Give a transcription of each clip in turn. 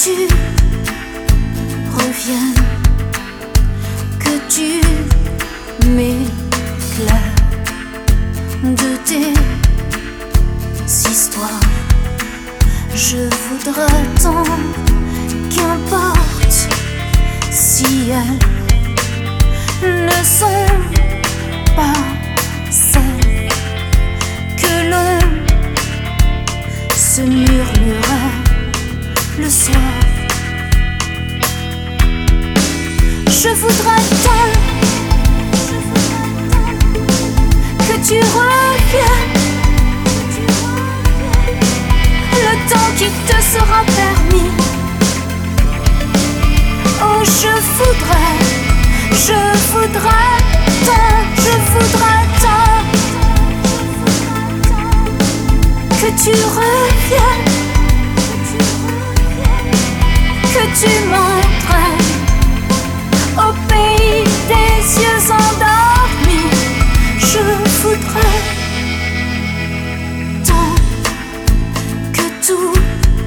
tu reviennes, que tu m'éclaires de tes histoires. Je voudrais tant, qu'importe si elles ne sont pas celles que l'on se murmurait le soir. Je voudrais tant que tu reviennes, le temps qui te sera permis. Oh, je voudrais tant, je voudrais tant que tu reviennes, que tu m'entraînes au pays des yeux endormis. Je voudrais tant que tout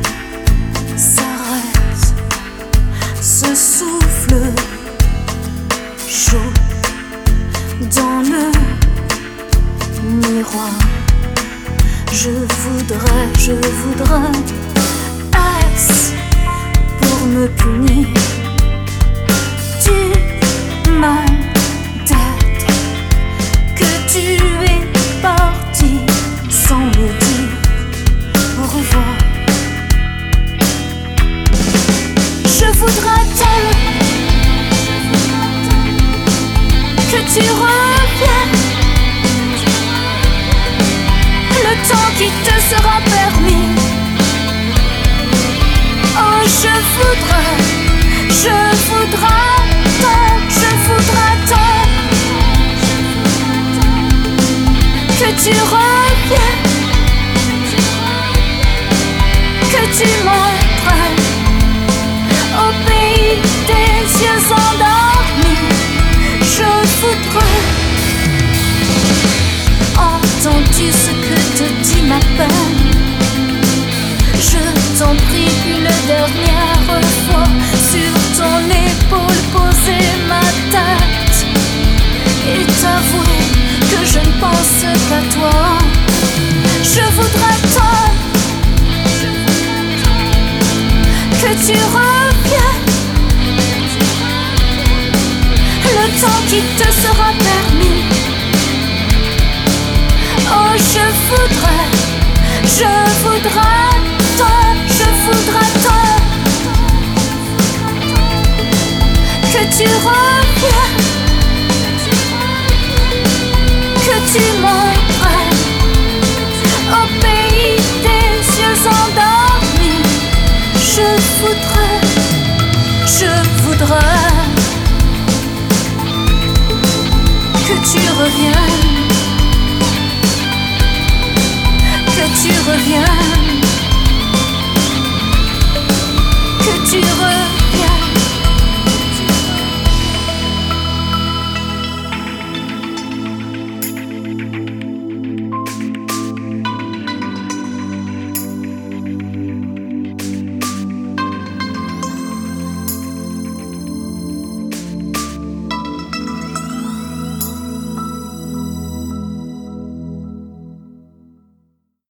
s'arrête, ce souffle chaud dans le miroir. Je voudrais, est-ce pour me punir du mal d'être que tu es parti sans me dire au revoir? Je voudrais tant que tu reviennes, le temps qui te sera permis. Oh, je voudrais tant, je voudrais tant que tu reviennes, que tu m'entraînes au pays des yeux endormis. Je voudrais. Entends-tu ce que te dit ma peine? Je t'en prie une dernière fois, sur ton épaule poser ma tête et t'avouer que je ne pense qu'à toi. Je voudrais tant que tu reviennes, le temps qui te sera permis. Oh, je voudrais tant, je voudrais tant que tu reviennes, que tu m'entraînes au pays des yeux endormis. Je voudrais que tu reviennes, que tu reviennes.